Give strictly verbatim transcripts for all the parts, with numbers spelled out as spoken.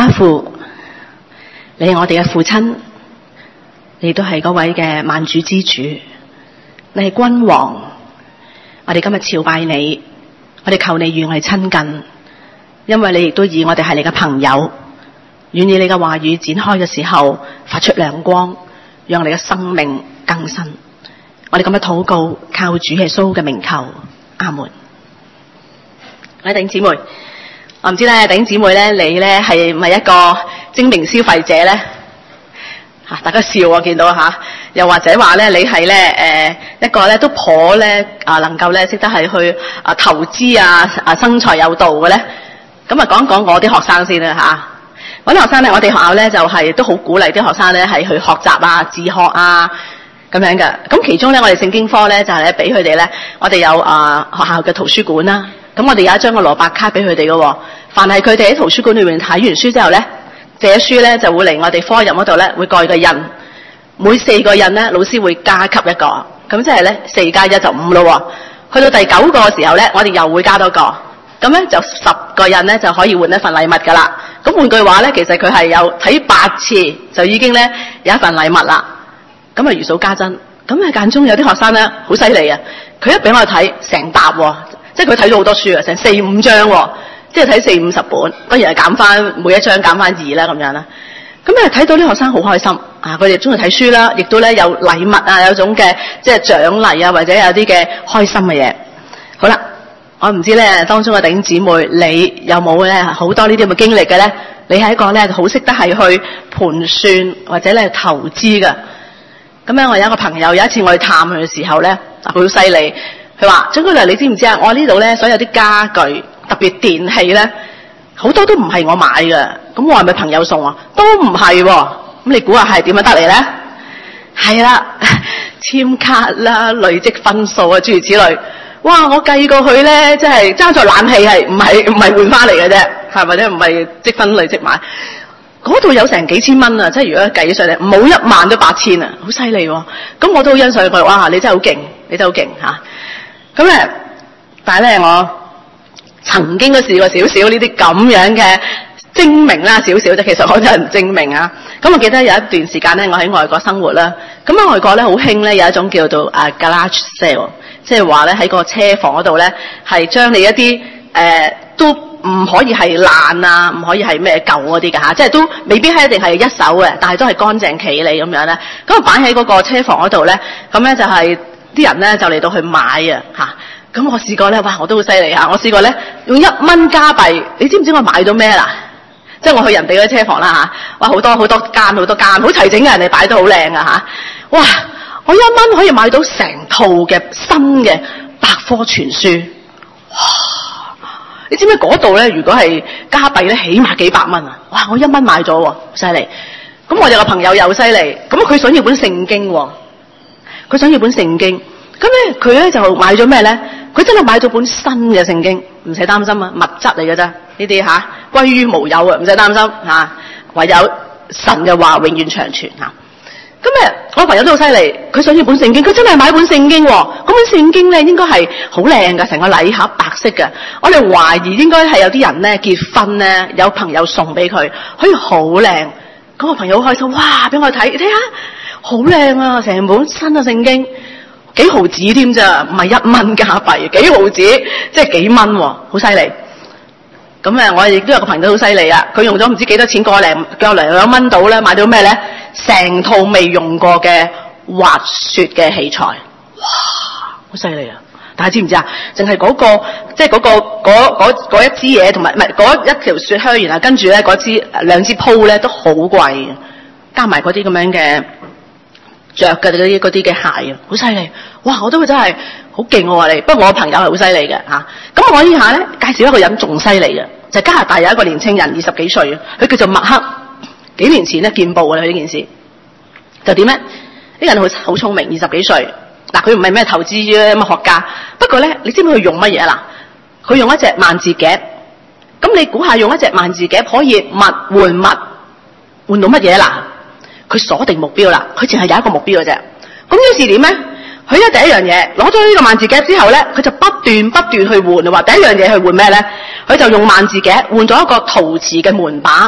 阿爸父，你係我哋嘅父親，你都係嗰位嘅萬主之主，你係君王。我哋今日朝拜你，我哋求你與我哋親近，因為你亦都以我哋係你嘅朋友，願意你嘅話語展開嘅時候發出亮光，讓我哋嘅生命更新。我哋咁樣禱告，靠主耶穌嘅名求，阿門。各位弟兄姊妹，我唔知咧，弟兄姊妹咧，你咧係咪一個精明消費者咧？吓，大家笑我見到吓，又或者話咧，你係咧誒一個咧都頗咧啊，能夠咧識得係去啊投資啊啊生財有道嘅咧。咁啊，講講我啲學生先啦吓。我啲學生咧，我哋學校咧就係、是、都好鼓勵啲學生咧係去學習啊、自學啊咁樣嘅。咁其中咧，我哋聖經科咧就係咧俾佢哋咧，我哋有啊學校嘅圖書館啦。咁我哋有一張個蘿蔔卡俾佢哋嘅，凡係佢哋喺圖書館裏面睇完書之後咧，借書咧就會嚟我哋科任嗰度咧會蓋個印，每四個印咧老師會加給一個，咁即係咧四加一就五咯。去到第九個時候咧，我哋又會加多個，咁咧就十個印咧就可以換一份禮物噶啦。咁換句話咧，其實佢係有睇八次就已經咧有一份禮物啦。咁啊如數家珍，咁啊間中有啲學生咧好犀利啊，佢一俾我睇成沓喎。即係佢睇咗好多書啊，成四五張喎，即係睇四五十本，當然係減翻每一張減翻二啦咁樣啦。咁咧睇到啲學生好開心啊，佢哋中意睇書啦，亦都咧有禮物啊，有種嘅即係獎勵啊，或者有啲嘅開心嘅嘢。好啦，我唔知咧當中嘅弟兄姊妹，你有冇咧好多呢啲咁嘅經歷嘅咧？你係一個咧好識得係去盤算或者咧投資㗎。咁咧我有一個朋友，有一次我去探佢嘅時候咧，佢好犀利。佢話：張姑娘，你知唔知啊？我呢度咧所有啲家具，特別電器咧，好多都唔係我買嘅。咁我係咪朋友送啊？都唔係喎。咁你估下係點樣得嚟咧？係啦，簽卡啦、累積分數啊，諸如此類。哇！我計過去咧，即係爭在冷氣係唔係唔係換翻嚟嘅啫，係咪咧？唔係積分累積買。嗰度有成幾千蚊啊！即係如果計上嚟，冇一萬都八千啊，好犀利喎！咁我都好欣賞佢。哇！你真係好勁，你真係好勁嚇。咁咧，但係咧，我曾經都試過少少呢啲咁樣嘅精明啦，少少啫。其實我真係唔精明啊。咁我記得有一段時間咧，我喺外國生活啦。咁喺外國咧好興咧有一種叫做誒 garage sale，即係話咧喺個車房嗰度咧係將你一啲誒、呃、都唔可以係爛啊，唔可以係咩舊嗰啲㗎嚇，即係都未必係一定係一手嘅，但係都係乾淨企理咁樣咧。咁我擺喺嗰個車房嗰度咧，咁咧就係、是。啲人咧就嚟到去買啊嚇！咁我試過咧，哇！我都好犀利嚇！我試過咧用一蚊加幣，你知唔知我買到咩啦？即係我去人哋嗰啲車房啦嚇，哇！好多好多間好多間，好齊整嘅，人哋擺得好靚啊嚇！哇！我一蚊可以買到成套嘅新嘅百科全書，哇！你知唔知嗰度咧？如果係加幣咧，起碼幾百蚊啊！哇！我一蚊買咗喎，好犀利！咁我有個朋友又犀利，咁佢想要本聖經喎。佢想要本聖經，咁咧佢咧就買咗咩咧？佢真係買咗本新嘅聖經，唔使擔心啊，物質嚟嘅啫，呢啲吓歸於無有啊，唔使擔心吓、啊，唯有神嘅話永遠長存吓。咁咧我朋友都好犀利，佢想要本聖經，佢真係買本聖經喎。嗰本聖經咧應該係好靚㗎，成個禮盒白色嘅。我哋懷疑應該係有啲人咧結婚咧，有朋友送俾佢，可以好靚。咁我朋友好開心，哇！俾我睇，睇下。好靚啊！成本新嘅聖經，幾毫子添咋？唔係一蚊加幣，幾毫子即係幾蚊喎，好犀利。咁誒，我亦都有個朋友好犀利啊！佢用咗唔知幾多錢，個零個零兩蚊到咧，買到咩咧？成套未用過嘅滑雪嘅器材，哇！好犀利啊！大家知唔知啊？淨係嗰個即係嗰個嗰嗰一支嘢，同埋唔係嗰一條雪靴，然後跟住咧嗰支兩支鋪咧都好貴嘅，加埋嗰啲咁樣嘅。着嘅嗰啲嗰啲嘅鞋啊，好犀利！哇，我都會真係好勁喎你。不過我朋友係好犀利嘅嚇。咁、啊、我以下咧介紹一個人仲犀利嘅，就係、加拿大有一個年青人，二十幾歲，佢叫做麥克。幾年前咧見報嘅佢呢件事，就點咧？呢個人好好聰明，二十幾歲。嗱，佢唔係咩投資嘅乜學家，不過咧，你知唔知佢用乜嘢啦？佢用一隻萬字夾。咁你估下用一隻萬字夾可以物換物換到乜嘢啦？佢鎖定目標啦，佢淨係有一個目標嘅啫。咁於是點咧？佢咧第一樣嘢攞咗呢個萬字夾之後咧，佢就不斷不斷去換。話第一樣嘢去換咩咧？佢就用萬字夾換咗一個陶瓷嘅門把。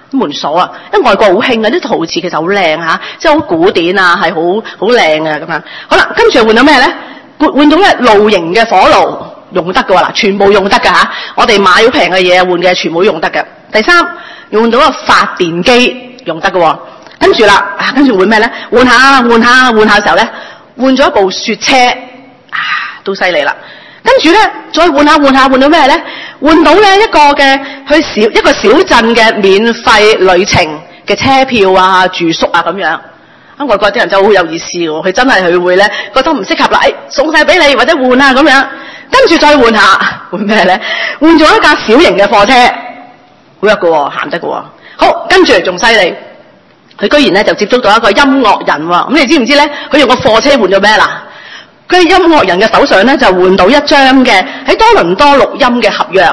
門鎖啊，因為外國好興啊，啲陶瓷其實好靚嚇，即係好古典啊，係好好靚啊咁樣。好啦，跟住換到咩咧？換換到咧露營嘅火爐用得嘅喎嗱，全部用得㗎嚇。我哋買好平嘅嘢換嘅全部都用得嘅。第三，用到個發電機用得嘅喎。跟住啦，啊跟住換咩咧？換下換下換下嘅時候咧，換咗一部雪車啊，都犀利啦。跟住咧，再換下換下換到咩咧？換到咧一個嘅去小一個小鎮嘅免費旅程嘅車票啊、住宿啊咁樣。啊，外國啲人真係好有意思喎，佢真係佢會咧覺得唔適合啦，誒、哎、送晒俾你或者換啊咁樣。跟住再換下換咩咧？換咗一架小型嘅貨車，好得嘅喎，行得嘅喎。好，跟住仲犀利，佢居然咧就接觸到一個音樂人喎。咁你知唔知咧？佢用個貨車換咗咩啦？佢音樂人嘅手上咧就換到一張嘅喺多倫多錄音嘅合約，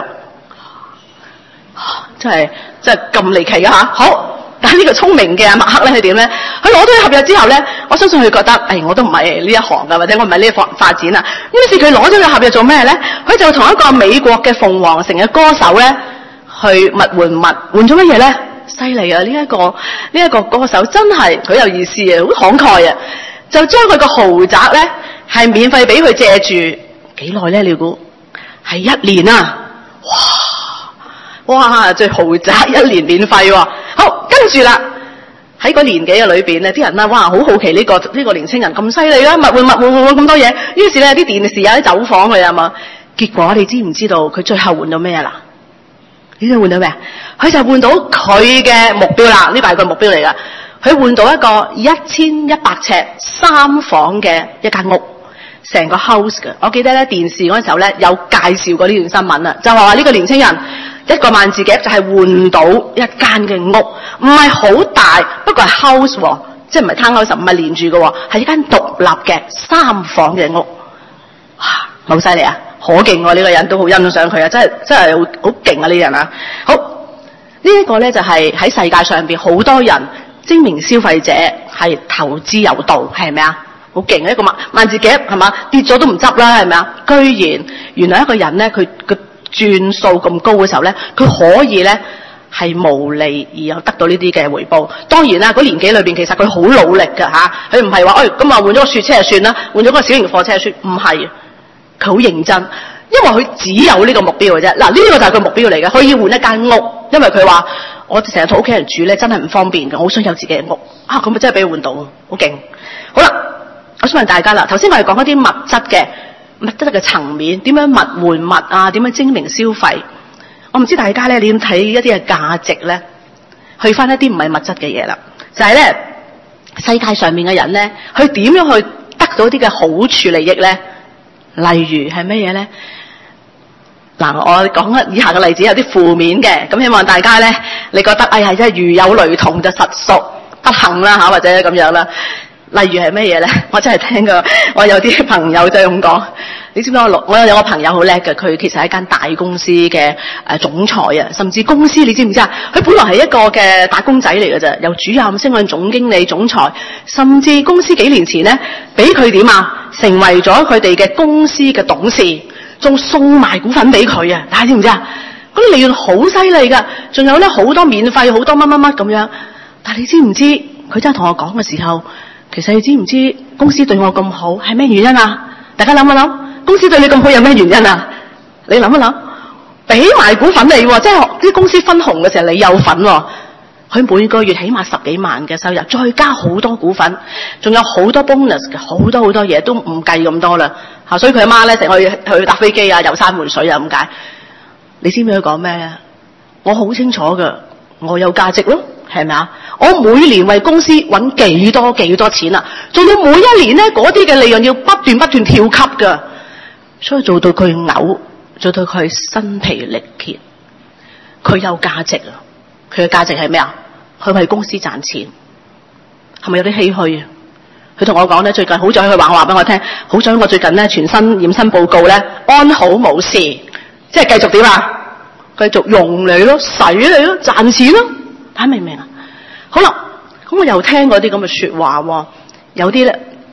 真係真係咁離奇啊嚇！好，但係呢個聰明嘅阿麥克咧，佢點咧？佢攞到啲合約之後咧，我相信佢覺得，誒、哎、我都唔係呢一行㗎，或者我唔係呢一方發展啊。於是佢攞咗個合約做咩咧？佢就同一個美國嘅鳳凰城嘅歌手咧去物換物，換咗乜嘢咧？犀利啊！呢、這、一個呢一、這個歌手真係好有意思啊，好慷慨啊！就將佢個豪宅咧。係免費俾佢借住幾耐咧？你估係一年啊！哇哇，最豪宅一年免費喎、啊。好，跟住啦，喺個年紀嘅裏邊咧，啲人啦，哇，好好奇呢、這個呢、這個年青人咁犀利啦，物換物換換咁多嘢。於是咧，啲電視有啲走訪佢啊嘛。結果你知唔知道佢最後換到咩啦？你知換到咩？佢就換到佢嘅目標啦。呢個係個目標嚟噶。佢換到一個一千一百尺三房嘅一間屋。成個 house 嘅，我記得咧電視嗰陣時候咧有介紹過呢段新聞啊，就話話呢個年青人一個萬字夾就係換到一間嘅屋，唔係好大，不過係 house 喎，即係唔係 townhouse，唔係連住嘅喎，係一間獨立嘅三房嘅屋，哇，好犀利啊，可勁喎！呢個人都好欣賞佢啊，真係真係好好勁啊！呢啲人啊，好呢一個咧就係喺世界上邊好多人精明消費者係投資有道，係咪啊？好勁啊！一個萬萬字夾係嘛，跌咗都唔執啦，係咪啊？居然原來一個人咧，佢個轉數咁高嘅時候咧，佢可以咧係無利而又得到呢啲嘅回報。當然啦，嗰年紀裏邊其實佢好努力㗎吓，佢唔係話誒咁啊換咗個雪車就算啦，換咗個小型貨車就算，唔係，佢好認真，因為佢只有呢個目標嘅啫。嗱，呢個就係佢目標嚟嘅，可以換一間屋，因為佢話我成日同屋企人住咧，真係唔方便嘅，我好想有自己嘅屋啊！咁咪真係俾佢換到，好勁。好啦。我想問大家啦，頭先我哋講一啲物質嘅物質嘅層面，點樣物換物啊？點樣精明消費？我唔知大家咧點睇一啲嘅價值咧，去翻一啲唔係物質嘅嘢啦。就係、是、咧，世界上面嘅人咧，佢點樣去得到啲嘅好處利益咧？例如係乜嘢咧？嗱，我講以下嘅例子有啲負面嘅，咁希望大家咧，你覺得哎呀，真係如有雷同就實屬不幸啦嚇，或者咁樣啦。例如係咩嘢咧？我真係聽過，我有啲朋友就咁講。你知唔知我我有個朋友好叻嘅，佢其實係一間大公司嘅誒總裁啊，甚至公司你知唔知啊？佢本來係一個嘅打工仔嚟嘅啫，由主任升上總經理、總裁，甚至公司幾年前咧，俾佢點啊，成為咗佢哋嘅公司嘅董事，仲送埋股份俾佢啊！大家知唔知啊？嗰啲利潤好犀利㗎，仲有咧好多免費，好多乜乜乜咁樣。但係你知唔知佢真係同我講嘅時候？其實你知唔知公司對我咁好係咩原因啊？大家諗一諗，公司對你咁好有咩原因啊？你諗一諗，俾埋股份你喎，即係啲公司分紅嘅時候你有份喎。佢每個月起碼十幾萬嘅收入，再加好多股份，仲有好多 bonus 嘅，好多好多嘢都唔計咁多啦嚇。所以佢阿媽咧成日去去搭飛機啊，遊山玩水啊咁解。你知唔知佢講咩？我好清楚㗎，我有價值咯。係咪啊？我每年為公司揾幾多幾多錢啊？做到每一年咧，嗰啲嘅利潤要不斷不斷跳級噶，所以做到佢嘔，做到佢身疲力竭。佢有價值啊！佢嘅價值係咩啊？佢為公司賺錢，係咪有啲唏噓啊？佢同我講咧，最近好彩佢話我話俾我聽，好彩我最近咧全身驗身報告咧安好冇事，即係繼續點啊？繼續用你咯，使你咯，賺錢咯。大家明唔明啊？好啦，咁我又聽嗰啲咁嘅說話喎，有啲咧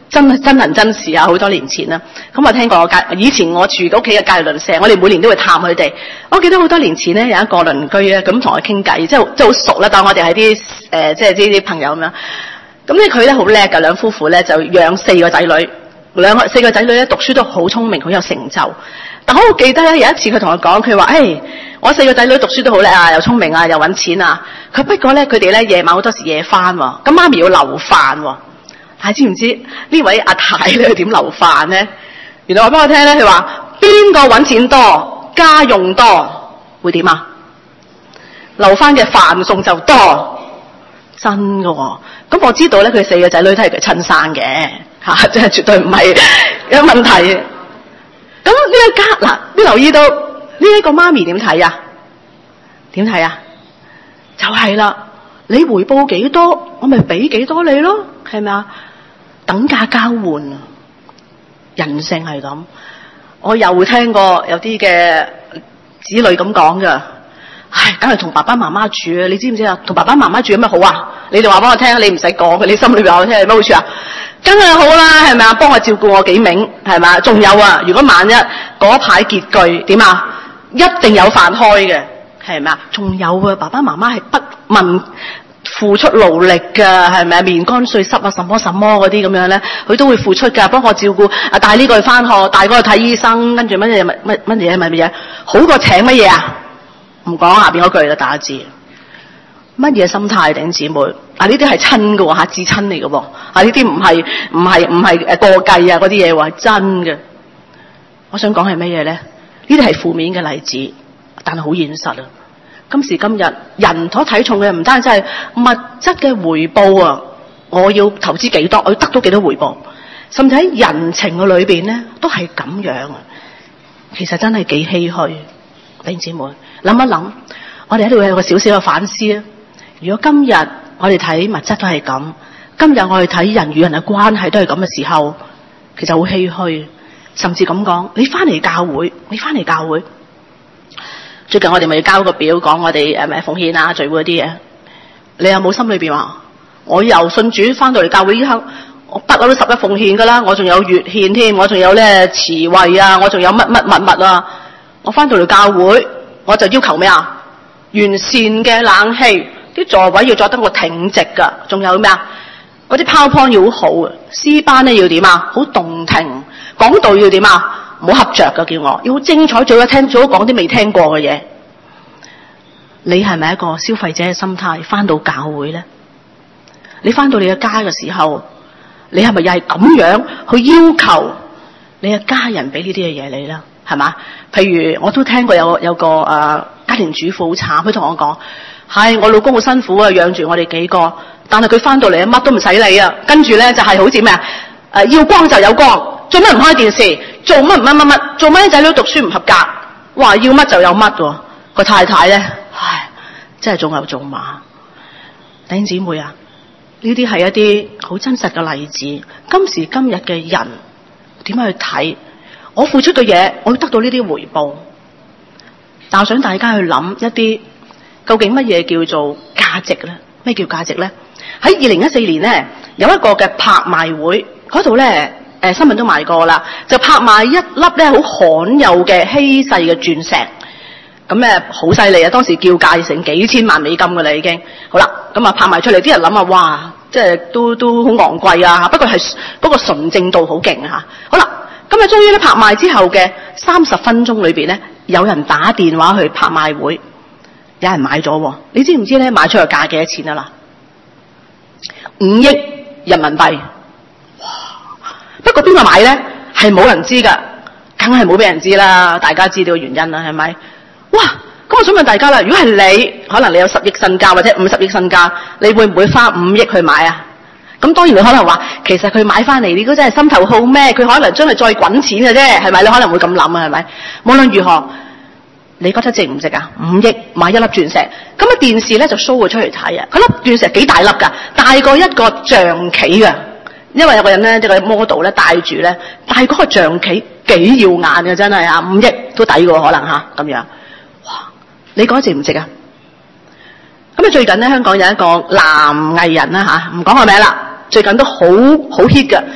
真真人真事啊！好多年前啦，咁我聽過我隔以前我住嘅屋企嘅隔鄰舍，我哋每年都會探佢哋。我記得好多年前咧，有一個鄰居咧，咁同佢傾偈，即係即係好熟啦，當我哋係啲誒即係啲啲朋友咁樣。咁咧佢咧好叻㗎，兩夫婦咧就養四個仔女，兩個四個仔女咧讀書都好聰明，好有成就。但我好記得咧，有一次佢同我講，佢話：誒、哎，我四個仔女讀書都好叻啊，又聰明啊，又揾錢啊。佢不過咧，佢哋咧夜晚好多時夜翻喎，咁媽咪要留飯喎。係知唔知呢位阿太咧點留飯咧？原來話俾我聽咧，佢話邊個揾錢多，家用多，會點啊？留翻嘅飯餸就多，真㗎喎、哦。咁我知道咧，佢四個仔女都係佢親生嘅嚇，即係絕對唔係有問題。咁呢一家嗱，你留意到呢一個媽咪點睇啊？點睇啊？就係啦，你回報幾多，我咪俾幾多你咯，係咪啊？等價交換啊，人性係咁。我又聽過有啲嘅子女咁講噶，唉，梗係同爸爸媽媽住啊！你知唔知啊？同爸爸媽媽住有咩好啊？你哋話俾我聽，你唔使講嘅，你心裏邊話我聽有咩好處啊？梗係好啦，係咪啊？幫我照顧我幾名，係咪啊？仲有啊，如果萬一嗰排拮據點啊？一定有飯開嘅，係咪啊？仲有啊，爸爸媽媽係不問付出勞力㗎，係咪啊？面乾碎濕啊，什麼什麼嗰啲咁樣咧，佢都會付出㗎，幫我照顧啊，帶呢個去返學，帶嗰個去睇醫生，跟住乜嘢乜乜乜嘢乜嘢，好過請乜嘢啊？唔講下邊嗰句啦，大家知。乜嘢心態，弟兄姊妹？啊，呢啲係親㗎喎，嚇至親嚟㗎喎，啊呢啲唔係唔係唔係誒過計啊嗰啲嘢喎，係真嘅。我想講係乜嘢咧？呢啲係負面嘅例子，但係好現實啊！今時今日，人所睇重嘅唔單止係物質嘅回報啊，我要投資幾多，我要得到幾多回報，甚至喺人情嘅裏邊咧，都係咁樣啊！其實真係幾唏噓，弟兄姊妹諗一諗，我哋喺度有個少少嘅反思啊！如果今日我哋睇物質都係咁，今日我哋睇人與人嘅關係都係咁嘅時候，其實好唏噓，甚至咁講，你翻嚟教會，你翻嚟教會。最近我哋咪要交個表講我哋誒咩奉獻啊聚會嗰啲嘢，你有冇心裏邊話我由信主翻到嚟教會呢刻，我不嬲都十一奉獻噶啦，我仲有月獻添，我仲有咧慈惠啊，我仲有乜乜物物啊，我翻到嚟教會我就要求咩啊？完善嘅冷氣，啲座位要坐得我挺直噶，仲有咩啊？嗰啲 PowerPoint 要好好啊，詩班咧要點啊？好動聽，講道要點啊？唔好瞌着噶，叫我要好精彩，最好聽，最好講啲未聽過嘅嘢。你係咪一個消費者嘅心態翻到教會咧？你翻到你嘅家嘅時候，你係咪又係咁樣去要求你嘅家人俾呢啲嘅嘢你啦？係嘛？譬如我都聽過有有個誒、呃、家庭主婦好慘，佢同我講：係我老公好辛苦啊，養住我哋幾個，但係佢翻到嚟乜都唔使理啊，跟住咧就係、是、好似咩啊？誒要光就有光。做乜唔開電視？做乜唔乜乜乜？做乜啲仔女讀書唔合格？哇！要乜就有乜喎？個太太咧，唉，真係縱牛縱馬。弟兄姊妹啊，呢啲係一啲好真實嘅例子。今時今日嘅人點樣去睇？我付出嘅嘢，我要得到呢啲回報。但我想大家去諗一啲，究竟乜嘢叫做價值咧？咩叫價值咧？喺二零一四年咧，有一個嘅拍賣會嗰度咧。誒、呃、新聞都賣過啦，就拍賣一粒咧好罕有嘅稀世嘅鑽石，咁誒好犀利啊！當時叫價成幾千萬美金㗎啦已經。好啦，咁啊拍賣出嚟，啲人諗啊，哇，即係都都好昂貴啊！不過係嗰個純正度好勁啊！好啦，咁啊終於咧拍賣之後嘅三十分鐘裏邊咧，有人打電話去拍賣會，有人買咗喎。你知唔知咧買出個價幾多錢啊啦？五億人民幣。不過邊個買咧？係冇人知噶，梗係冇俾人知啦。大家知道原因啦，係咪？哇！咁我想問大家啦，如果係你，可能你有十億身家或者五十億身家，你會唔會花五億去買啊？咁當然你可能話，其實佢買翻嚟，你都真係心頭好咩？佢可能將來再滾錢嘅啫，係咪？你可能會咁諗啊，係咪？無論如何，你覺得值唔值啊？五億買一粒鑽石，咁啊電視咧就 show 佢出嚟睇啊！嗰粒鑽石幾大粒噶，大過一個象棋噶。因為有個人咧，即係個 model 咧戴住咧，但係嗰個象棋幾耀眼嘅，真係啊，五億都抵嘅可能吓咁樣。哇！你覺得值唔值啊？咁啊最近咧香港有一個男藝人啦吓，唔講個名啦，最近都好好 hit 嘅。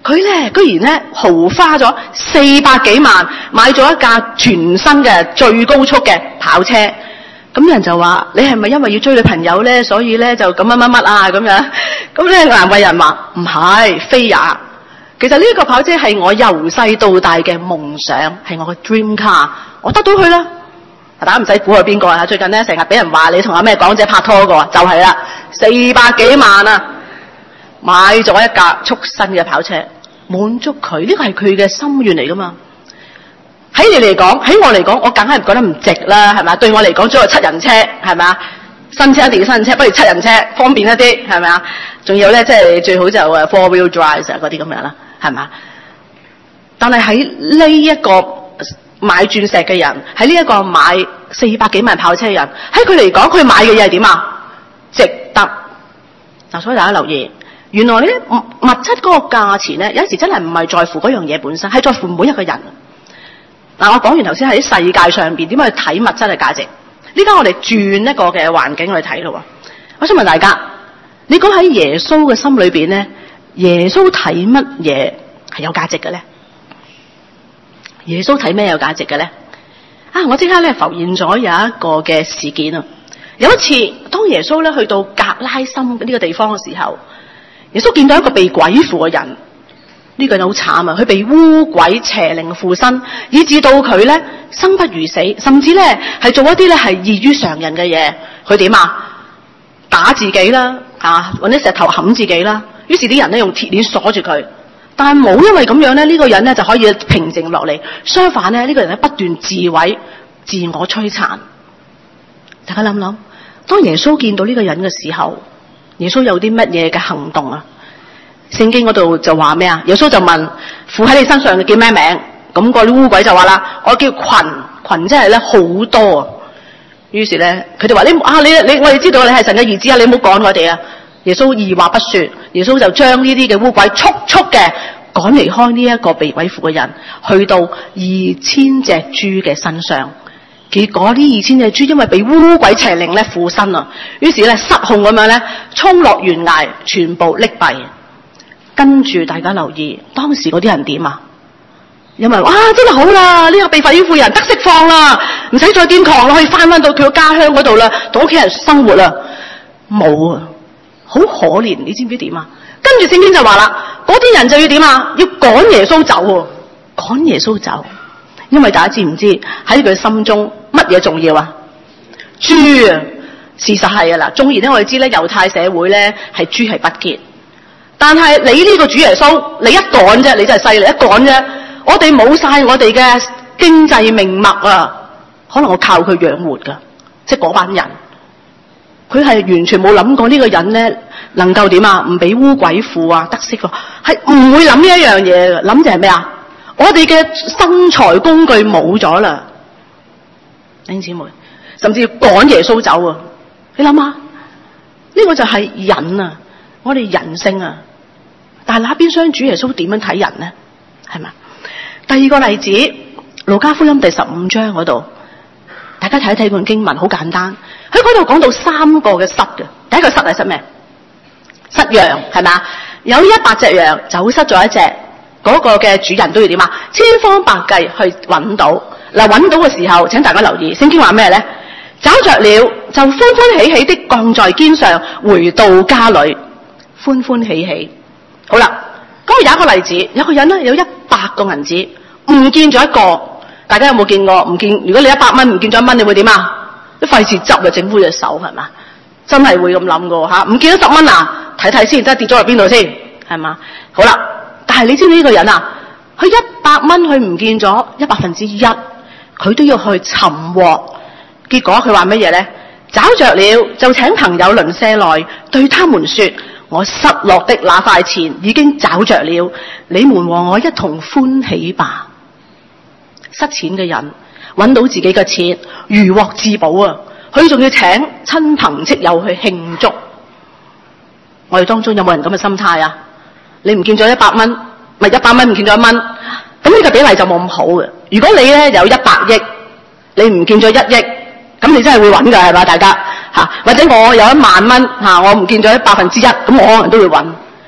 佢咧居然咧豪花咗四百幾萬買咗一架全新嘅最高速嘅跑車。咁有人就話：你係咪因為要追女朋友咧，所以咧就咁乜乜乜啊咁樣？咁咧顏慧仁話：唔係，非也。其實呢個跑車係我由細到大嘅夢想，係我嘅 dream car， 我得到佢啦。大家唔使估係邊個啊？最近咧成日俾人話你同阿咩港姐拍拖個，就係啦，四百幾萬啊，買咗一架速新嘅跑車，滿足佢，呢個係佢嘅心願嚟噶嘛。喺你嚟講，喺我嚟講，我梗係覺得唔值啦，係咪？對我嚟講，只係七人車，係咪啊？新車一定要新人車，不如七人車方便一啲，係咪啊？仲有咧，即係最好就誒 four wheel drive 嗰啲咁樣啦，係咪？但係喺呢一個買鑽石嘅人，喺呢一個買四百幾萬跑車嘅人，喺佢嚟講，佢買嘅嘢係點啊？值得。嗱，所以大家留意，原來呢物物質嗰個價錢咧，有時真係唔係在乎嗰樣嘢本身，係在乎每一個人。嗱，我講完頭先喺世界上邊點樣去睇物質嘅價值，呢家我哋轉一個嘅環境去睇咯。我想問大家，你講喺耶穌嘅心裏邊咧，耶穌睇乜嘢係有價值嘅咧？耶穌睇咩有價值嘅咧？啊，我即刻咧浮現咗有一個嘅事件啊！有一次，當耶穌咧去到格拉森呢個地方嘅時候，耶穌見到一個被鬼附嘅人。呢個人好慘啊！佢被污鬼邪靈附身，以致到佢咧生不如死，甚至咧係做一啲咧係異於常人嘅嘢。佢點啊？打自己啦，啊，揾啲石頭冚自己啦。於是啲人咧用鐵鏈鎖住佢，但係冇因為咁樣咧，呢、這個人咧就可以平靜落嚟。相反咧，呢、這個人咧不斷自毀、自我摧殘。大家諗諗，當耶穌見到呢個人嘅時候，耶穌有啲乜嘢嘅行動啊？聖經嗰度就話咩啊？耶穌就問附喺你身上嘅叫咩名？咁嗰啲污鬼就話啦，我叫群群，即係咧好多啊。於是咧，佢哋話你啊，你你我哋知道你係神嘅兒子啊，你唔好趕我哋啊。耶穌二話不說，耶穌就將呢啲嘅污鬼速速嘅趕離開呢一個被鬼附嘅人，去到二千隻豬嘅身上。結果呢二千隻豬因為被污鬼邪靈咧附身啊，於是咧失控咁樣咧衝落懸崖，全部溺斃。跟住大家留意，當時嗰啲人點啊？因為哇，真係好啦，呢、這個被鬼附人得釋放啦，唔使再癲狂啦，可以翻翻到佢個家鄉嗰度啦，同屋企人生活啦。冇啊，好可憐，你知唔知點啊？跟住聖經就話啦，嗰啲人就要點啊？要趕耶穌走喎，趕耶穌走，因為大家知唔知喺佢心中乜嘢重要啊？豬啊，事實係啊嗱，縱然咧我哋知咧猶太社會咧係豬係不潔。但係你呢個主耶穌，你一趕啫，你真係犀利，一趕啫，我哋冇晒我哋嘅經濟命脈啊！可能我靠佢養活噶，即係嗰班人，佢係完全冇諗過呢個人咧能夠點啊？唔俾污鬼附啊，得釋放，係唔會諗呢一樣嘢嘅。諗就係咩啊？我哋嘅生財工具冇咗啦，弟兄姊妹，甚至要趕耶穌走啊！你諗下，呢、這個就係人啊！我哋人性啊，但係那邊廂主耶穌點樣睇人呢？係咪？第二個例子，路加福音第十五章嗰度，大家睇一睇本經文，好簡單。喺嗰度講到三個嘅失嘅，第一個失係失咩？失羊係咪？有一百隻羊走失咗一隻，嗰、那個嘅主人都要點啊？千方百計去揾到。嗱，揾到嘅時候，請大家留意，聖經話咩咧？找着了就歡歡喜喜的降在肩上，回到家裏。歡歡喜喜，好啦，咁有一個例子，有個人咧有一百個銀紙，唔見咗一個，大家有冇見過？唔見，如果你一百蚊唔見咗一蚊，你會點啊？都費事執啊，整污隻手係嘛？真係會咁諗噶吓，唔見咗十蚊啊？睇睇先，真係跌咗落邊度先，係嘛？好啦，但係你知唔知呢個人啊？佢一百蚊佢唔見咗一百分之一，佢都要去尋獲，結果佢話乜嘢咧？找着了就請朋友鄰舍來，對他們說。我失落的那塊錢已經找着了，你們和我一同歡喜吧。失錢嘅人揾到自己嘅錢，如獲至寶啊！佢仲要請親朋戚友去慶祝。我哋當中有冇人咁嘅心態啊？你唔見咗一百蚊，咪一百蚊唔見咗一蚊，咁呢個比例就冇咁好嘅。如果你咧有一百億，你唔見咗一億，咁你真係會揾㗎係嘛？大家。或者我有一萬蚊，我唔見咗百分之一，咁我可能都會揾。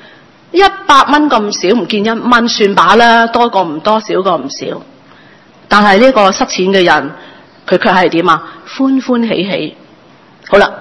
一百蚊咁少，唔見一蚊算把啦，多過唔多，少過唔少。但係呢個失錢嘅人，佢卻係點啊？歡歡喜喜。好啦，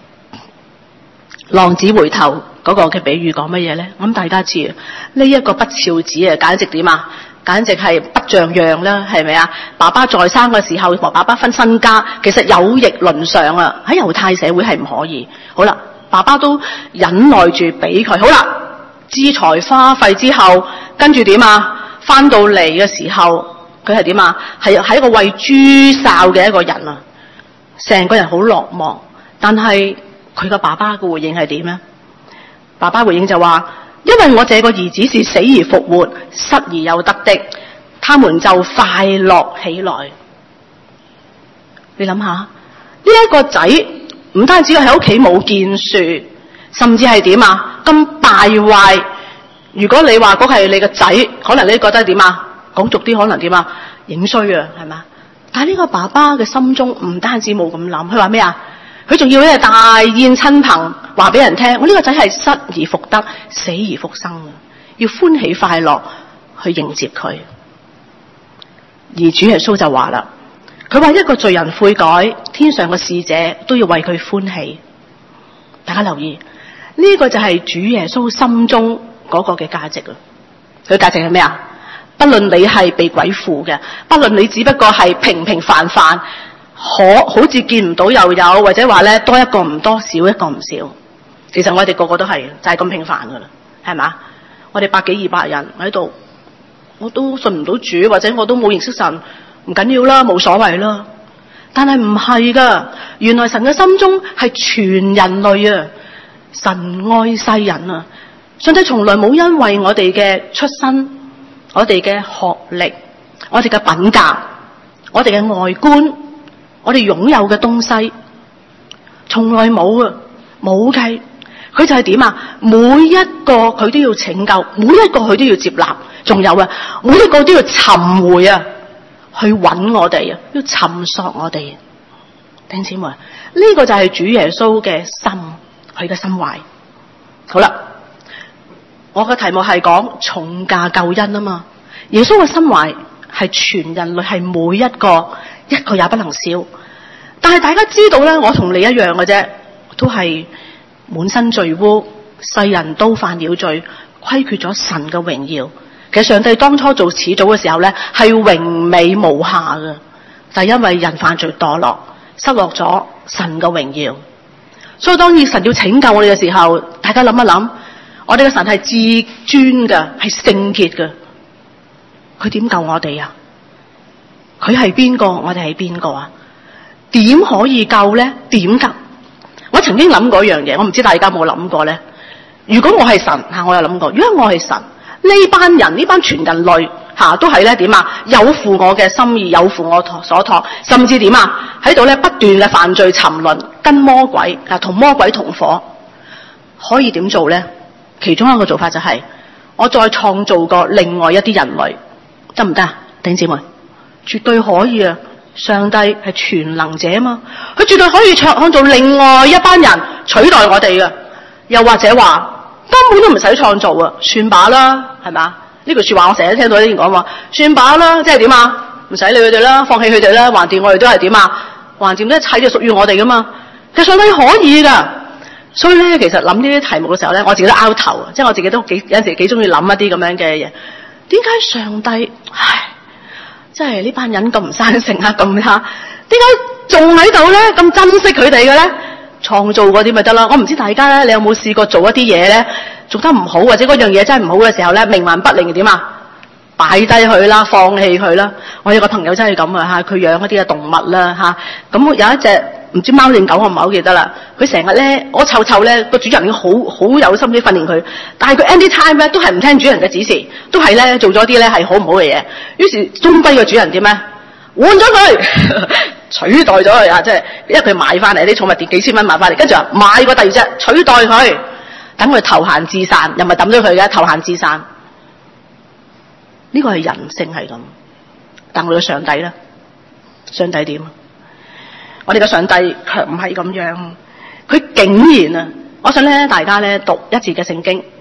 浪子回頭嗰個嘅比喻講乜嘢咧？我諗大家知啊，呢一個不肖子啊，簡直點啊？簡直係不像樣啦，係咪啊？爸爸在生嘅時候同爸爸分身家，其實有逆倫常啊，喺猶太社會係唔可以。好啦，爸爸都忍耐住俾佢。好啦，資財花費之後，跟住點啊？翻到嚟嘅時候，佢係點啊？係係一個為豬哨嘅一個人啊，成個人好落寞。但係佢個爸爸嘅回應係點咧？爸爸回應就話：因為我這個兒子是死而復活、失而又得的，他們就快樂起來。你諗下，呢、這、一個仔唔單止喺屋企冇建樹，甚至係點啊？咁敗壞。如果你話嗰係你個仔，可能你覺得點啊？講俗啲，可能點啊？影衰啊，係嘛？但係呢個爸爸嘅心中唔單止冇咁諗，佢話咩啊？佢仲要咧大宴親朋，話俾人聽，我呢個仔係失而復得、死而復生嘅，要歡喜快樂去迎接佢。而主耶穌就話啦，佢話一個罪人悔改，天上嘅使者都要為佢歡喜。大家留意，呢、這個就係主耶穌心中嗰個嘅價值啊！佢價值係咩啊？不論你係被鬼附嘅，不論你只不過係平平凡凡。可好似見唔到又有，或者話咧多一個唔多，少一個唔少。其實我哋個個都係，就係咁平凡噶啦，係嘛？我哋百幾二百人喺度，我都信唔到主，或者我都冇認識神，唔緊要啦，冇所謂啦。但係唔係噶，原來神嘅心中係全人類啊，神愛世人啊。上帝從來冇因為我哋嘅出身、我哋嘅學歷、我哋嘅品格、我哋嘅外觀。我哋擁有嘅東西，從來冇啊，冇計。佢就係點啊？每一個佢都要拯救，每一個佢都要接納，仲有啊，每一個都要尋回啊，去揾我哋啊，要尋索我哋。弟兄姊妹，呢、這個就係主耶穌嘅心，佢嘅心懷。好啦，我嘅題目係講重價救恩啊嘛。耶穌嘅心懷係全人類，係每一個。一個也不能少，但係大家知道咧，我同你一樣嘅啫，都係滿身罪污，世人都犯了罪，虧缺咗神嘅榮耀。其實上帝當初做始祖嘅時候咧，係榮美無瑕嘅，就係因為人犯罪墮落，失落咗神嘅榮耀。所以當然神要拯救我哋嘅時候，大家諗一諗，我哋嘅神係至尊嘅，係聖潔嘅，佢點救我哋啊？佢係邊個？我哋係邊個啊？點可以救咧？點救？我曾經諗過一樣嘢，我唔知大家有冇諗過咧。如果我係神吓，我有諗過。如果我係神，呢班人呢班全人類吓都係咧點啊？有負我嘅心意，有負我所託，甚至點啊？喺度咧不斷嘅犯罪沉淪，跟魔鬼啊同魔鬼同伙，可以點做咧？其中一個做法就係、是、我再創造個另外一啲人類，得唔得啊？弟兄姊妹？絕對可以啊！上帝係全能者啊嘛，佢絕對可以創造另外一班人取代我哋嘅，又或者話根本都唔使創造啊，算罷啦，係咪？呢句說話我成日聽到啲人講話，算罷啦，即係點啊？唔使理佢哋啦，放棄佢哋啦，橫掂我哋都係點啊？橫掂一切就屬於我哋噶嘛。其實上帝可以噶，所以咧，其實諗呢啲題目嘅時候咧，我自己都拗頭，即係我自己都幾有陣時幾中意諗一啲咁樣嘅嘢。點解上帝唉？即係呢班人咁唔生性啊，咁吓，點解仲喺度咧？咁珍惜佢哋嘅咧？創造嗰啲咪得啦？我唔知大家咧，你有冇試過做一啲嘢咧，做得唔好，或者嗰樣嘢真係唔好嘅時候咧，冥頑不靈點啊？擺低佢啦，放棄佢啦。我有個朋友真係咁啊吓，佢養一啲嘅動物啦吓，咁有一隻唔知貓定狗，我唔係好記得啦。佢成日咧，我臭臭咧，個主人已經好好有心機訓練佢，但係佢 anytime 咧都係唔聽主人嘅指示，都係咧做咗啲咧係好唔好嘅嘢。於是終歸個主人點咧？換咗佢，取代咗佢啊！即係因為佢買翻嚟啲寵物店幾千蚊買翻嚟，跟住話買個第二隻取代佢，等佢投閒自散，又唔係抌咗佢嘅，投閒自散。呢個係人性係咁，但我哋嘅上帝咧，上帝點？我哋嘅上帝卻唔係咁樣，佢竟然啊！我想咧大家咧讀一節嘅聖經，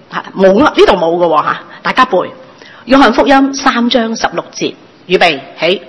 冇啦，呢度冇嘅喎嚇，大家背。約翰福音三章十六節，預備起。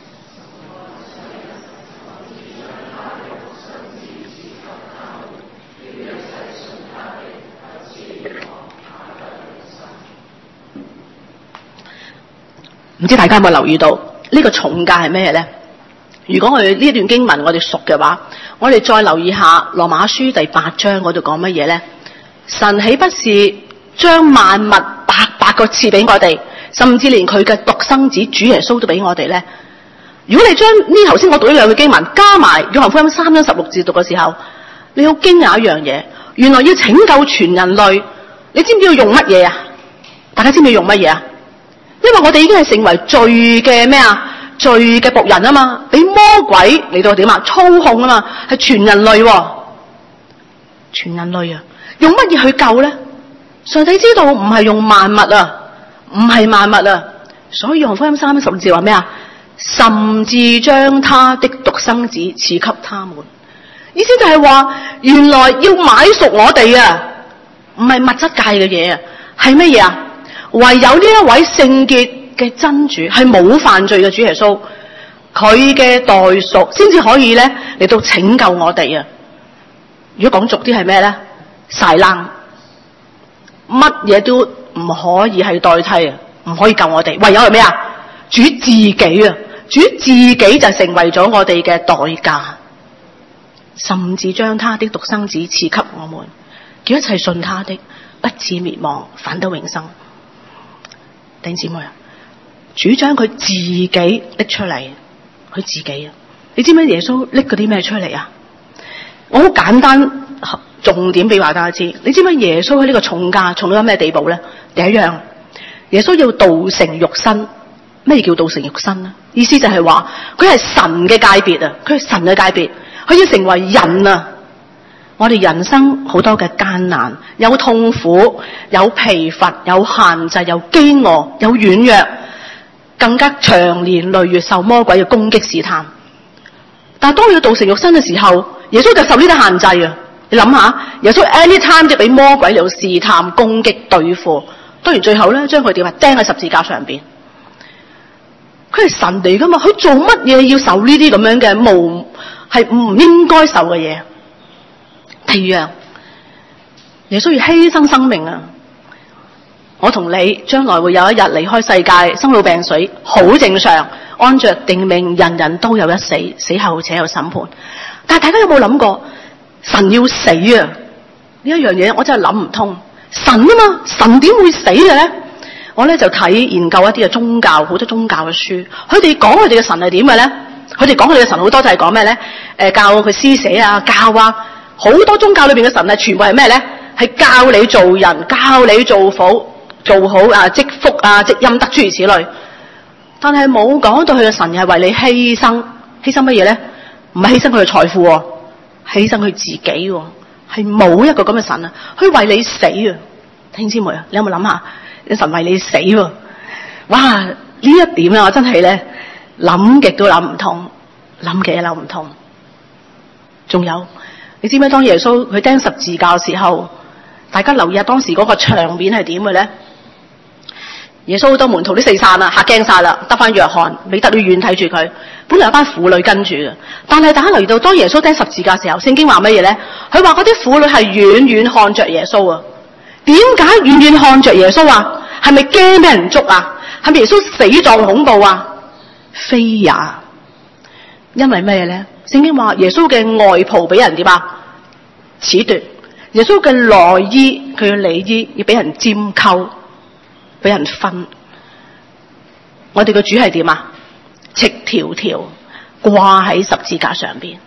唔知大家有冇留意到呢、這個重價係咩咧？如果我哋呢一段經文我哋熟嘅話，我哋再留意下羅馬書第八章嗰度講乜嘢咧？神豈不是將萬物白白個賜俾我哋，甚至連佢嘅獨生子主耶穌都俾我哋咧？如果你將呢頭先我讀呢兩句經文加埋約翰福音三章十六節讀嘅時候，你好驚訝一樣嘢，原來要拯救全人類，你知唔知要用乜嘢啊？大家知唔知要用乜嘢啊？因為我哋已經係成為罪嘅咩啊？罪嘅僕人啊嘛，俾魔鬼嚟到點啊？操控啊嘛，係全人類、哦，全人類啊，用乜嘢去救咧？上帝知道唔係用萬物啊，唔係萬物啊，所以約翰福音三章十六節話咩啊？甚至將他的獨生子賜給他們，意思就係話，原來要買贖我哋啊，唔係物質界嘅嘢啊，係乜嘢啊？唯有呢一位聖潔嘅真主，係冇犯罪嘅主耶穌，佢嘅代贖先至可以咧嚟到拯救我哋啊！如果講俗啲係咩咧？晒冷，乜嘢都唔可以係代替啊，唔可以救我哋，唯有係咩啊？主自己啊，主自己就成為咗我哋嘅代價，甚至將他的獨生子賜給我們，叫一切信他的不至滅亡，反得永生。弟兄姊妹啊，主將佢自己拎出嚟，佢自己啊！你知唔知耶穌拎嗰啲咩出嚟啊？我好簡單重點俾大家知，你知唔知耶穌喺呢個重價重到咩地步咧？第一樣，耶穌要道成肉身。咩叫道成肉身啊？意思就係話佢係神嘅界別啊，佢係神嘅界別，佢要成為人啊！我哋人生好多嘅艱難，有痛苦，有疲乏，有限制，有飢餓，有軟弱，更加長年累月受魔鬼嘅攻擊試探。但係當佢要道成肉身嘅時候，耶穌就受呢啲限制啊！你諗下，耶穌 anytime 就俾魔鬼嚟到試探、攻擊、對付，當然最後咧將佢點啊釘喺十字架上邊。佢係神嚟噶嘛？佢做乜嘢要受呢啲咁樣嘅無係唔應該受嘅嘢？第二樣，耶穌要犧牲生命啊！我同你將來會有一日離開世界，生老病死，好正常，按着定命，人人都有一死，死後且有審判。但係大家有冇諗過，神要死啊？呢一樣嘢我真係諗唔通。神啊嘛，神點會死嘅咧？我咧就睇研究一啲嘅宗教，好多宗教嘅書，佢哋講佢哋嘅神係點嘅咧？佢哋講佢哋嘅神好多就係講咩咧？誒，教佢施捨啊，教啊，好多宗教裏邊嘅神係全部係咩咧？係教你做人，教你做好做好啊，積福啊，積陰德諸如此類。但係冇講到佢嘅神係為你犧牲，犧牲乜嘢咧？唔係犧牲佢嘅財富，犧牲佢自己，係冇一個咁嘅神啊！佢為你死啊！弟兄姊妹啊，你有冇諗下？神為你死喎！哇！呢一點啊，我真係咧諗極都諗唔通，諗極都諗唔通。仲有，你知唔知當耶穌佢釘十字架嘅時候，大家留意下當時嗰個場面係點嘅咧？耶穌好多門徒都四散啦，嚇驚晒啦，得翻約翰、彼得都遠睇住佢。本來有班婦女跟住嘅，但係大家留意到當耶穌釘十字架嘅時候，聖經話乜嘢咧？佢話嗰啲婦女係遠遠看着耶穌啊！點解遠遠看着耶穌啊？係咪驚俾人捉啊？係咪耶穌死狀恐怖啊？非也，因為咩咧？聖經話耶穌嘅外袍俾人點啊？褫奪，耶穌嘅內衣佢嘅裏衣要俾人拈鬮，俾人分。我哋嘅主係點啊？赤條條掛喺十字架上邊。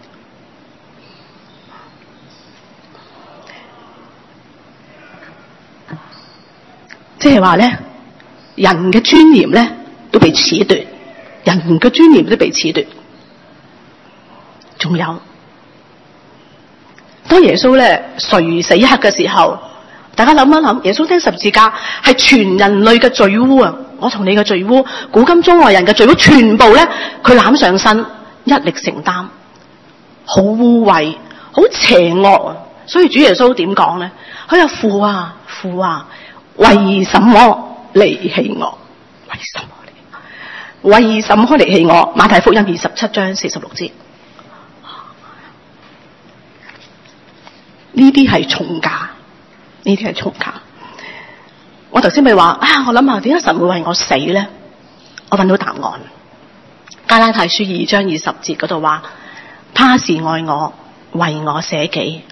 即係話咧，人嘅尊嚴咧都被褫奪，人嘅尊嚴都被褫奪。仲有，當耶穌咧垂死一刻嘅時候，大家諗一諗，耶穌釘十字架係全人類嘅罪污啊！我同你嘅罪污，古今中外人嘅罪污，全部咧佢攬上身，一力承擔，好污穢，好邪惡啊！所以主耶穌點講咧？佢話父啊，父啊！ 為什麼離棄我？為什麼離？為什麼離棄我？馬太福音二十七章四十六節，呢啲係重價，呢啲係重價。我頭先咪話啊，我諗下點解神會為我死咧？我揾到答案。加拉太書二章二十節嗰度話，他是愛我，為我捨己。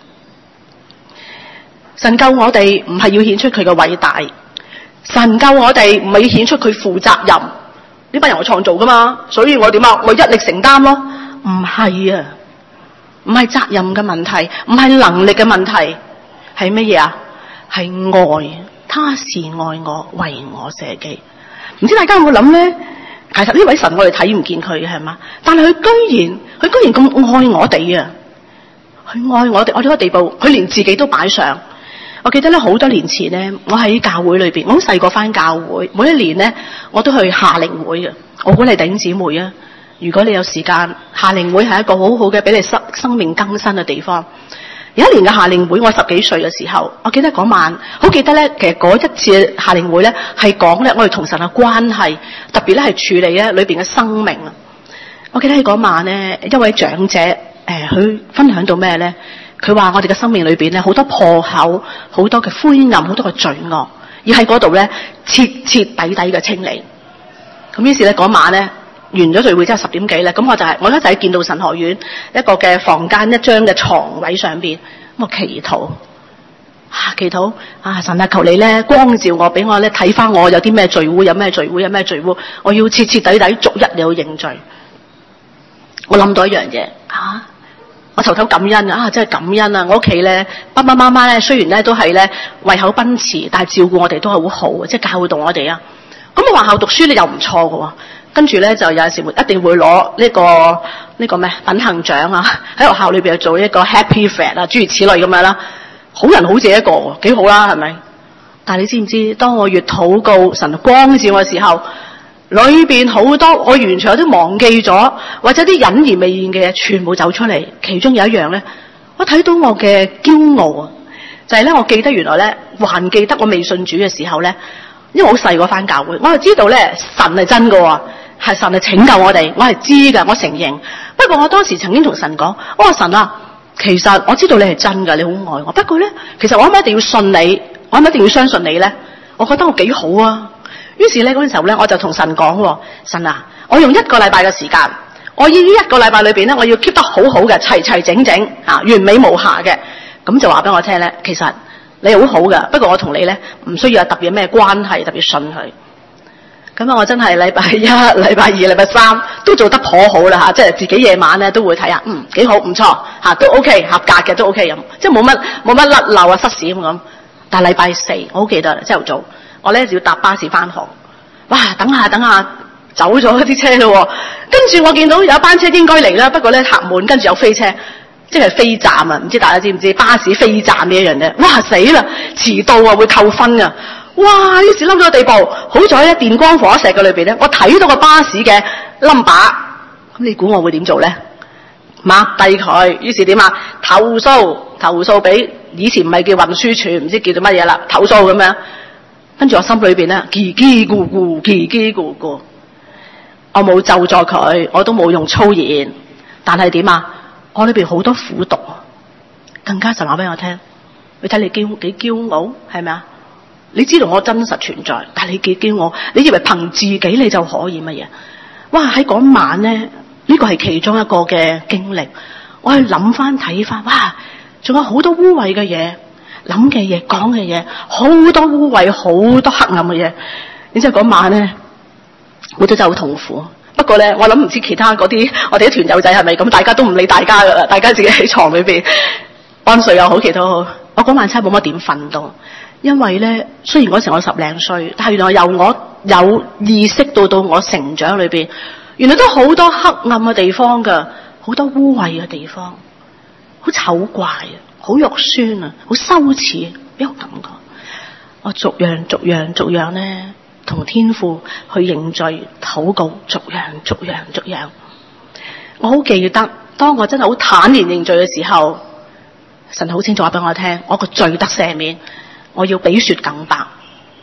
神救我哋唔係要顯出佢嘅偉大，神救我哋唔係要顯出佢負責任。呢班人我創造噶嘛，所以我點啊？我一力承擔咯。唔係啊，唔係責任嘅問題，唔係能力嘅問題，係乜嘢啊？係愛。他是愛我，為我捨己。唔知大家有冇諗咧？其實呢位神我哋睇唔見佢嘅係嘛，但係佢居然佢居然咁愛我哋啊！佢愛我哋，愛到個地步，佢連自己都擺上。我記得咧，好多年前咧，我喺教會裏邊，我好細個返教會，每一年咧我都去夏令會嘅。我鼓勵弟兄姊妹啊，如果你有時間，夏令會係一個好好嘅俾你生生命更新嘅地方。有一年嘅夏令會，我十幾歲嘅時候，我記得嗰晚，好記得咧。其實嗰一次夏令會咧，係講咧我哋同神嘅關係，特別咧係處理咧裏邊嘅生命啊。我記得喺嗰晚咧，一位長者誒，佢、呃、分享到咩咧？佢話我哋嘅生命裏邊咧好多破口，好多嘅灰暗，好多嘅罪惡，而喺嗰度咧徹徹底底嘅清理。咁於是咧嗰晚咧。完咗聚會之後十點幾咧，咁我就係、是、我而家就喺建道神學院一個嘅房間一張嘅床位上邊，咁我祈禱啊祈禱啊神啊，求你咧光照我，俾我咧睇翻我有啲咩罪污，有咩罪污，有咩罪污，我要徹徹底底逐一嚟去認罪。我諗到一樣嘢啊，我頭頭感恩啊，真係感恩啊！我屋企咧爸爸媽媽咧雖然咧都係咧胃口奔馳，但係照顧我哋都係好好嘅，即係教導我哋啊。咁我學校讀書咧又唔錯嘅喎。跟住咧就有陣時會一定會攞呢、這個呢、這個咩品行獎啊，喺學校裏邊做一個 Happy Fat 啊，諸如此類咁樣啦，好人好姐一個，幾好啦，係咪？但係你知唔知？當我越禱告神光照我嘅時候，裏邊好多我完全有啲忘記咗，或者啲隱而未現嘅嘢全部走出嚟。其中有一樣咧，我睇到我嘅驕傲啊，就係、是、咧，我記得原來咧，還記得我未信主嘅時候咧，因為我好細個返教會，我就知道咧神係真㗎喎。係神嚟拯救我哋，我係知㗎，我承認。不過我當時曾經同神講，我話神啊，其實我知道你係真㗎，你好愛我。不過咧，其實我係咪一定要信你？我係咪一定要相信你咧？我覺得我幾好啊。於是咧嗰陣時候咧，我就同神講，神啊，我用一個禮拜嘅時間，我要呢一個禮拜裏邊咧，我要 keep 得好好嘅，齊齊整整啊，完美無瑕嘅。咁就話俾我聽咧，其實你好好㗎，不過我同你咧唔需要有特別咩關係，特別信佢。咁啊，我真係禮拜一、禮拜二、禮拜三都做得頗好啦嚇，即係自己夜晚咧都會睇下，嗯幾好，唔錯嚇，都 OK 合格嘅，都 OK 咁，即係冇乜冇乜甩漏啊、失事咁咁。但係禮拜四我好記得朝頭早，我咧就要搭巴士翻學，哇等下等下走咗啲車咯，跟住我見到有一班車應該嚟啦，不過咧客滿，跟住有飛車，即係飛站啊！唔知大家知唔知巴士飛站呢一樣嘢？哇死啦，遲到啊會扣分啊！哇！於是冧到個地步，好在咧電光火石嘅裏邊咧，我睇到個巴士嘅 number， 咁你估我會點做咧？抹低佢，於是點啊？投訴，投訴俾以前唔係叫運輸處，唔知叫做乜嘢啦，投訴咁樣。跟住我心裏邊咧，嘰嘰咕咕，嘰嘰咕咕，我冇咒詛佢，我都冇用粗言，但係點啊？我裏邊好多苦毒，更加神話俾我聽。你睇你驕幾驕傲，係咪啊？你知道我真實存在，但係你幾驕傲，你以為憑自己你就可以乜嘢？哇！喺嗰晚咧，呢個係其中一個嘅經歷。我去諗翻睇翻，哇！仲有好多污穢嘅嘢，諗嘅嘢，講嘅嘢，好多污穢，好多黑暗嘅嘢。然之後嗰晚咧，我都真係好痛苦。不過咧，我諗唔知其他嗰啲我哋啲團友仔係咪咁，大家都唔理大家噶啦，大家自己喺床裏邊安睡又好，其他好。我嗰晚真係冇乜點瞓到。因為咧，雖然嗰時我十零歲，但係原來由我有意識到到我成長裏邊，原來都好多黑暗嘅地方噶，好多污穢嘅地方，好醜怪啊，好肉酸啊，好羞恥，俾我感覺。我逐樣逐樣逐樣咧，同天父去認罪禱告，逐樣逐樣逐樣。我好記得，當我真係好坦然認罪嘅時候，神好清楚話俾我聽，我個罪得赦免。我要比雪更白，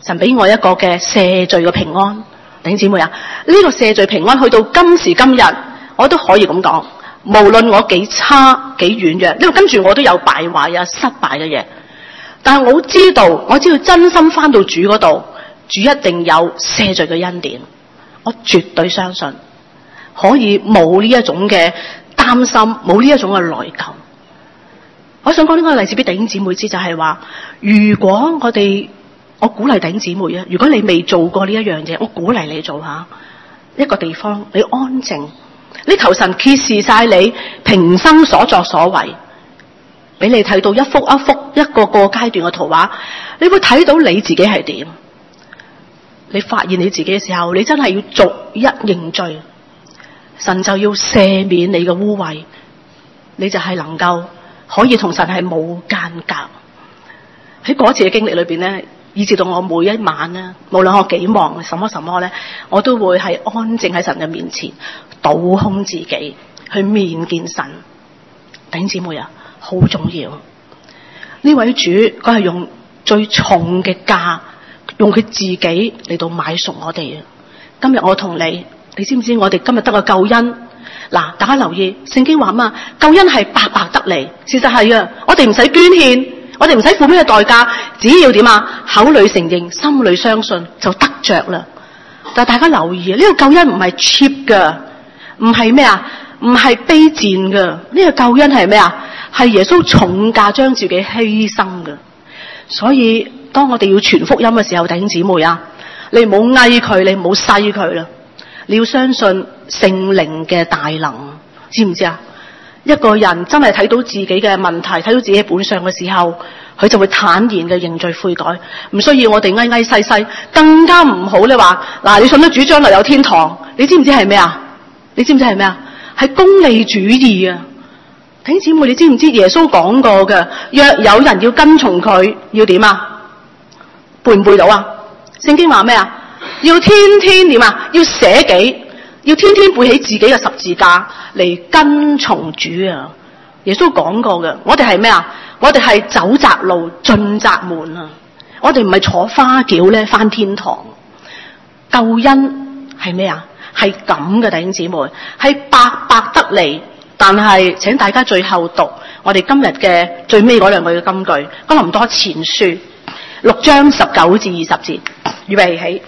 神俾我一個嘅赦罪嘅平安。弟兄姊妹啊，呢、這個赦罪平安去到今時今日，我都可以咁講，無論我幾差幾軟弱，因為跟住我都有敗壞啊、失敗嘅嘢，但係我知道，我只要真心翻到主嗰度，主一定有赦罪嘅恩典。我絕對相信可以冇呢一種嘅擔心，冇呢一種嘅內疚。我想講呢個例子俾弟兄姊妹知，就係話，如果我哋，我鼓勵弟兄姊妹啊，如果你未做過呢一樣嘢，我鼓勵你做下。一個地方你安靜，你求神揭示晒你平生所作所為，俾你睇到一幅一幅一個個階段嘅圖畫，你會睇到你自己係點。你發現你自己嘅時候，你真係要逐一認罪，神就要赦免你嘅污穢，你就係能夠可以同神係冇間隔。喺嗰次嘅經歷裏邊咧，以至到我每一晚咧，無論我幾忙，什麼什麼咧，我都會係安靜喺神嘅面前，倒空自己去面見神。弟兄姊妹啊，好重要。呢位主佢係用最重嘅價，用佢自己嚟到買贖我哋啊！今日我同你，你知唔知我哋今日得個救恩？嗱，大家留意，聖經話嘛，救恩係白白得嚟。事實係啊，我哋唔使捐獻，我哋唔使付咩代價，只要點啊？口裏承認，心裏相信就得着啦。但係大家留意啊，呢個救恩唔係 cheap 噶，唔係咩啊？唔係卑賤噶。呢個救恩係咩啊？係耶穌重價將自己犧牲噶。所以當我哋要傳福音嘅時候，弟兄姊妹啊，你唔好翳佢，你唔好篩佢啦。你要相信聖靈嘅大能，知唔知啊？一個人真係睇到自己嘅問題，睇到自己本相嘅時候，佢就會坦然嘅認罪悔改，唔需要我哋翳翳篩篩，更加唔好你話嗱，你信得主將來有天堂，你知唔知係咩啊？你知唔知係咩啊？係功利主義啊！弟兄姊妹，你知唔知耶穌講過嘅？若有人要跟從佢，要點啊？背唔背到啊？聖經話咩啊？要天天點啊？要捨己，要天天背起自己嘅十字架嚟跟從主啊！耶穌講過嘅，我哋係咩啊？我哋係走窄路進窄門啊！我哋唔係坐花轎咧返天堂。救恩係咩啊？係咁嘅，弟兄姊妹，係白白得嚟。但係請大家最後讀我哋今日嘅最尾嗰兩句嘅金句，哥林多前書六章十九至二十節，預備起。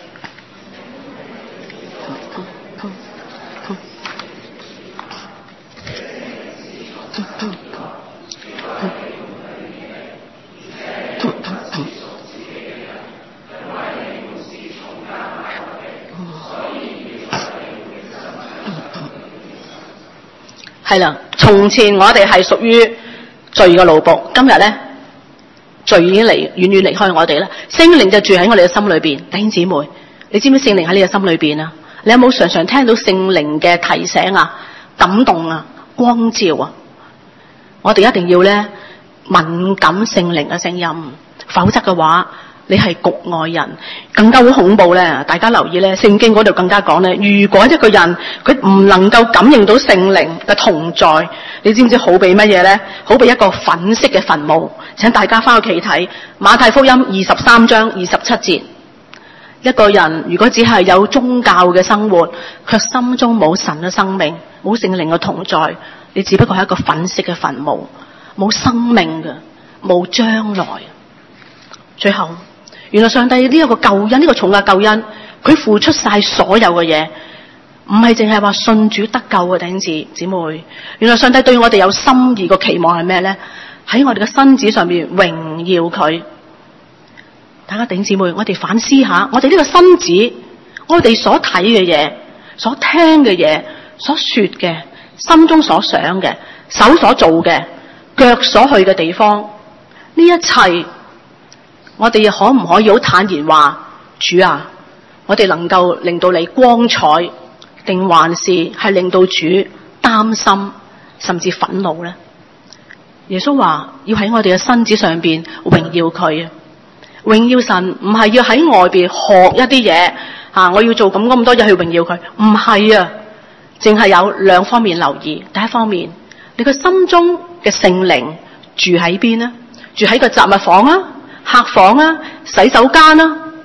係啦，從前我哋係屬於罪嘅奴僕，今日咧罪已經離遠遠離開我哋啦。聖靈就住喺我哋嘅心裏邊，弟兄姊妹，你知唔知聖靈喺你嘅心裏邊啊？你有冇常常聽到聖靈嘅提醒啊、感動啊、光照啊？我哋一定要咧敏感聖靈嘅聲音，否則嘅話，你係局外人，更加好恐怖咧！大家留意咧，聖經嗰度更加講咧，如果一個人佢唔能夠感應到聖靈嘅同在，你知唔知好比乜嘢咧？好比一個粉色嘅墳墓。請大家翻屋企睇馬太福音二十三章二十七節。一個人如果只係有宗教嘅生活，卻心中冇神嘅生命，冇聖靈嘅同在，你只不過係一個粉色嘅墳墓，冇生命嘅，冇將來。最後，原來上帝呢一個救恩，呢、這個重嘅救恩，佢付出晒所有嘅嘢，唔係淨係話信主得救嘅弟兄姊妹。原來上帝對我哋有心意，個期望係咩咧？喺我哋嘅身子上面榮耀佢。大家弟兄姊妹，我哋反思下，我哋呢個身子，我哋所睇嘅嘢，所聽嘅嘢，所說嘅，心中所想嘅，手所做嘅，腳所去嘅地方，呢一切。我哋可唔可以好坦然話，主啊，我哋能夠令到你光彩，定還是係令到主擔心甚至憤怒呢？耶穌話要喺我哋嘅身子上邊榮耀佢啊！榮耀神唔係要喺外邊學一啲嘢吓，我要做咁咁多嘢去榮耀佢，唔係啊！淨係有兩方面留意。第一方面，你個心中嘅聖靈住喺邊呢？住喺個雜物房啊、客房啊、洗手間啊，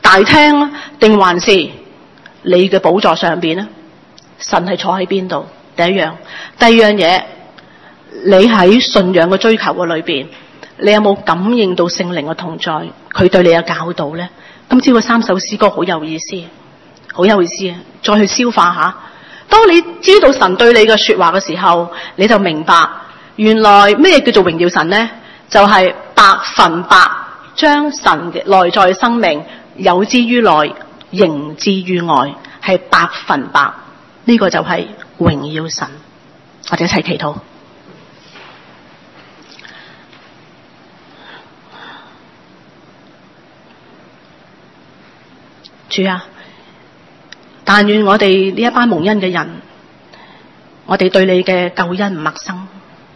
大廳啊，定還是你嘅寶座上邊呢？神係坐喺邊度？第一樣，第二樣嘢，你喺信仰嘅追求嘅裏邊，你有冇感應到聖靈嘅同在？佢對你嘅教導呢？今朝嗰三首詩歌好有意思，好有意思啊！再去消化下。當你知道神對你嘅說話嘅時候，你就明白原來咩叫做榮耀神呢？就係、是、百分百將神嘅內在生命有之於內，形之於外，係百分百。呢、這個就係榮耀神。我哋一齊祈禱。主啊，但願我哋呢一班蒙恩嘅人，我哋對你嘅救恩唔陌生。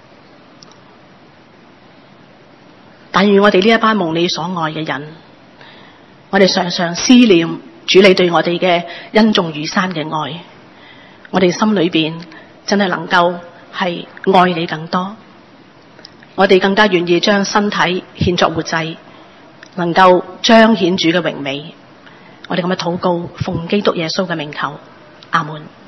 但願我哋呢一班蒙你所愛嘅人，我哋常常思念主你對我哋嘅恩重如山嘅愛，我哋心裏邊真係能夠係愛你更多，我哋更加願意將身體獻作活祭，能夠彰顯主嘅榮美。我哋咁樣禱告，奉基督耶穌嘅名求，阿門。